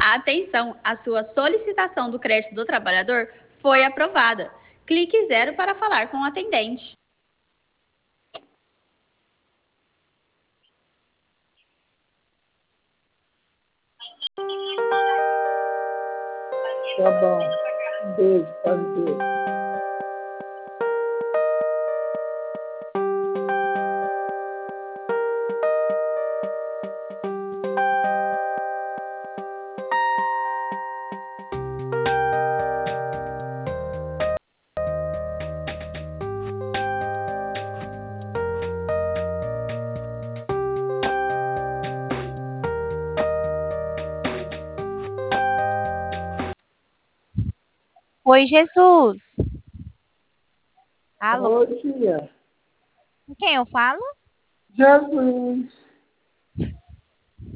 Atenção, a sua solicitação do crédito do trabalhador foi aprovada. Clique 0 para falar com o atendente. Tá bom. Um beijo, pode ver. Oi, Jesus. Alô, Oi, tia. com quem eu falo? Jesus.